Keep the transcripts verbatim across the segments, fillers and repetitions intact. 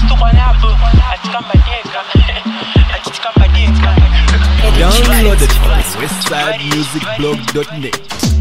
Download it from westside music blog dot net.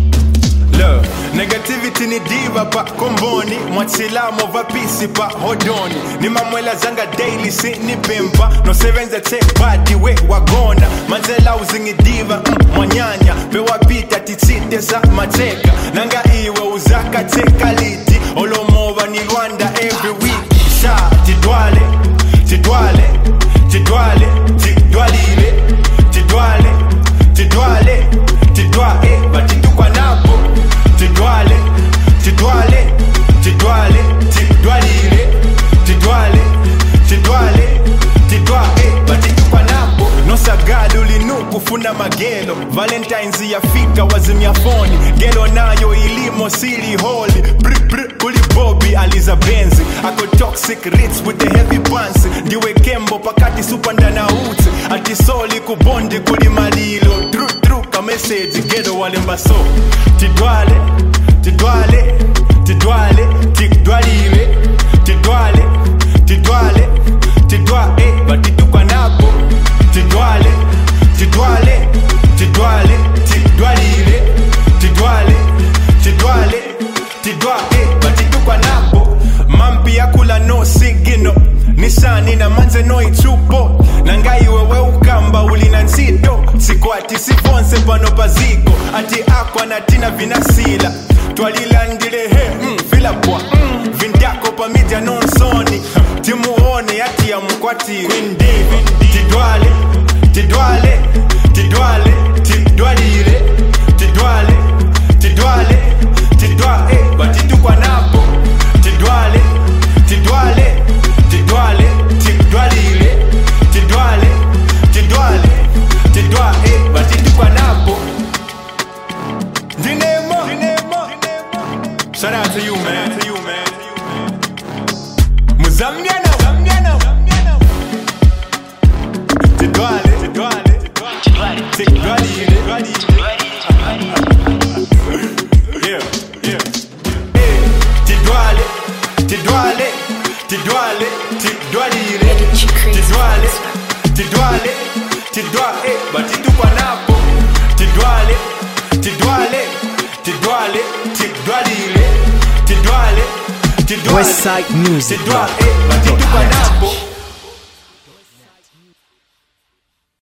Look, negativity ni diva pa komboni, mwatsilamo vapisi pa hodoni. Ni mamwela zanga daily si ni pimpa, no sevenza te badi we wagona. Manzela uzingi diva mm, mwanyanya, bewa pita titsite za mateka. Nanga iwe uzaka teka liti, olomova ni Rwanda every week. Sha, tidwale, tidwale, tidwale, tidwalile, tidwale, tidwale, tidwale, batitukwa napo. Tidwale, tidwale, tidwale, tidwalile, tidwale, tidwale, tidwale, batitukwa napo. Nosagado linuku funa magelo, Valentine's yafika wazimya phone. Gelo nayo ilimo sili holy, bri bri kuli Bobby aliza benzi. Ako toxic ritz with the heavy pants. Ndiwe kembo pakati supanda na uti. Ati soli kubondi kuli malilo. Tru tru ka message gelo wale mbaso. Tidwale, tidwale, tidwale, tidwalile, tidwale, tidwale, tidwale, batitukwa napo. Tidwale, tidwale, tidwale, tidwalile, tidwale, tidwale, tidwale, batitukwa napo. Mampi ya kula no sigino, nisani na manze no ichupo. Nangai wewe ukamba ulina nzito, sikwati sifonse pano paziko. Ati akwa na tina vinasila, twalilandile he, mm, vilapwa mm, vindako pa media non-soni. Timuone ati ya mkwati Queen David. Tidwale, tidwale, tidwale, tidwalile, tidwale, tidwale, tidwale, batitukwa napo. Tidwale, tidwale, tidwale, tidwalile, tidwale, tidwale, tidwale, batitukwa napo. Dinemo, Dinemo, shout out to you, man, to you, man. Muzambiano, Muzambiano, tidwale, tidwale, tidwale, tidwale, yeah, yeah. Tidwale, tidwale, tidwale, tidwalile, tidwale, tidwale, tidwale, batitukwa napo. Tidwale, tidwale, tidwale, tidwalile, tidwale, tidwale, Westside music blog tidwale, batitukwa napo.